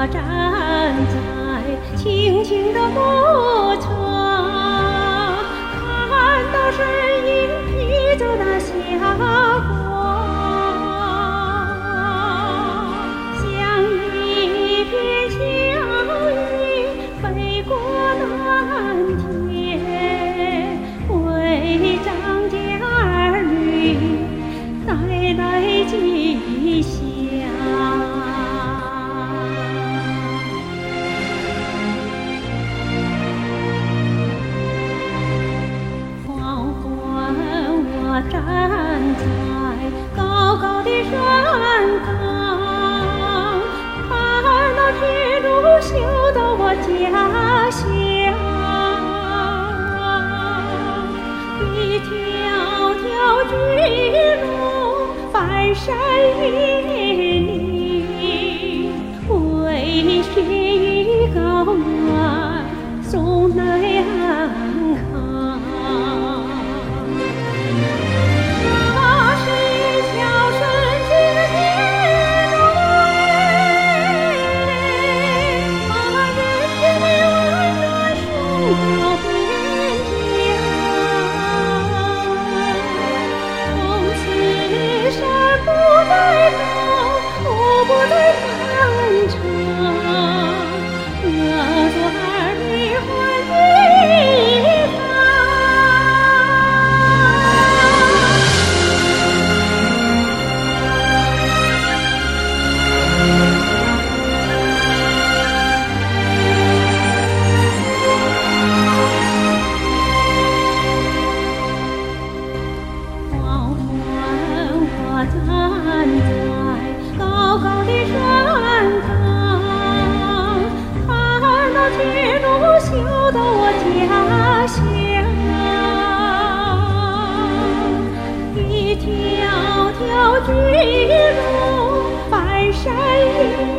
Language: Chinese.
我站在青青的牧场，看到身影披着那霞光，像一片小云飞过蓝天，为张家儿女带来吉祥。站在高高的山岗，看那铁路修到我家乡，一条条巨龙翻山越岭，为雪域高原送来安康。站在高高的山岗，看那铁路修到我家乡，一条条巨龙翻山越岭。